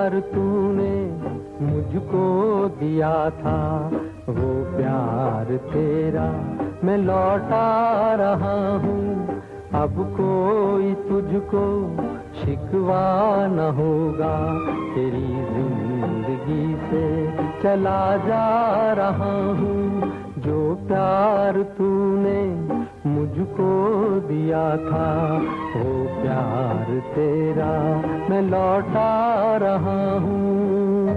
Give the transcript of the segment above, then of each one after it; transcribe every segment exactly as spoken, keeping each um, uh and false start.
प्यार तूने मुझको दिया था, वो प्यार तेरा मैं लौटा रहा हूँ। अब कोई तुझको शिकवा न होगा, तेरी जिंदगी से चला जा रहा हूँ। जो प्यार तूने मुझको दिया था, वो प्यार तेरा मैं लौटा रहा हूँ।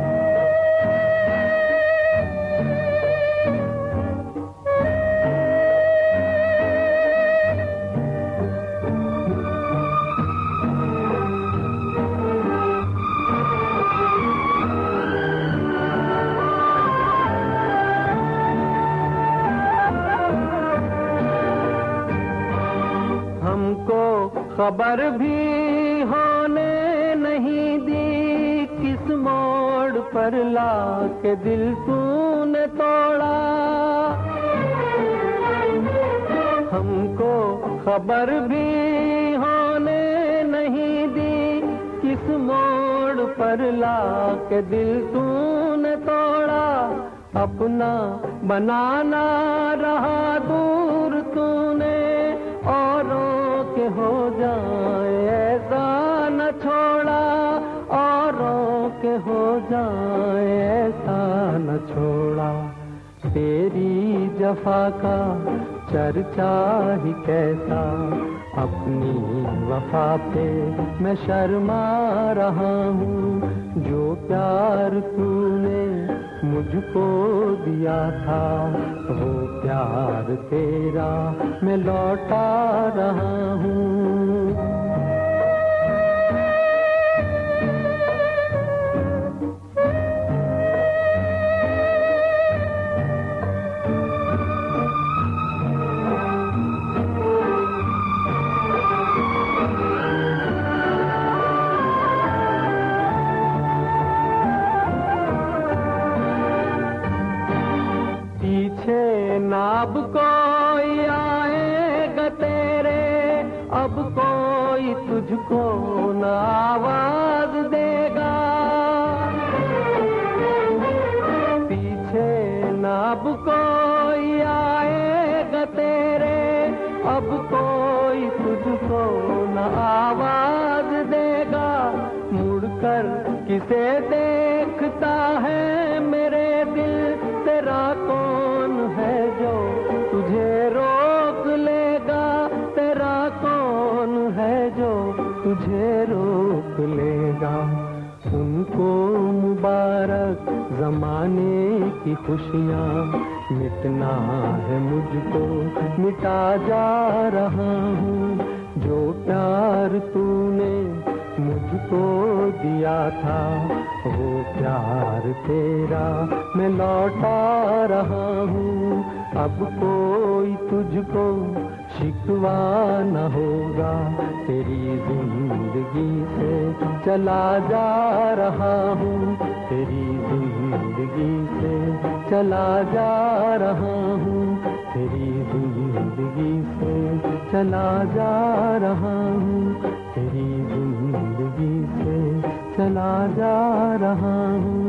खबर भी होने नहीं दी, किस मोड़ पर लाके दिल तूने तोड़ा। हमको खबर भी होने नहीं दी, किस मोड़ पर लाके दिल तूने तोड़ा। अपना बनाना रहा दूर तूने, औरों के हो जाए ऐसा न छोड़ा, औरों के हो जाए ऐसा न छोड़ा। तेरी जफा का चर्चा ही कैसा, अपनी वफा पे मैं शर्मा रहा हूँ। जो प्यार तूने मुझको दिया था, वो प्यार तेरा मैं लौटा रहा हूँ। अब कोई आएगा तेरे, अब कोई तुझको न आवाज देगा। पीछे न अब कोई आएगा तेरे, अब कोई तुझको न आवाज देगा। मुड़कर किसे देखता है मेरे दिल, तेरा कौन है जो तुझे रोक लेगा, तेरा कौन है जो तुझे रोक लेगा। उनको मुबारक जमाने की खुशियाँ, मिटना है मुझको मिटा जा रहा हूँ। जो प्यार तूने मुझको दिया था, वो प्यार तेरा मैं लौटा रहा हूँ। अब कोई तुझको शिकवा न होगा, तेरी जिंदगी से चला जा रहा हूँ। तेरी जिंदगी से चला जा रहा हूँ, तेरी जिंदगी से चला जा रहा हूँ, तेरी जिंदगी से चला जा रहा हूँ।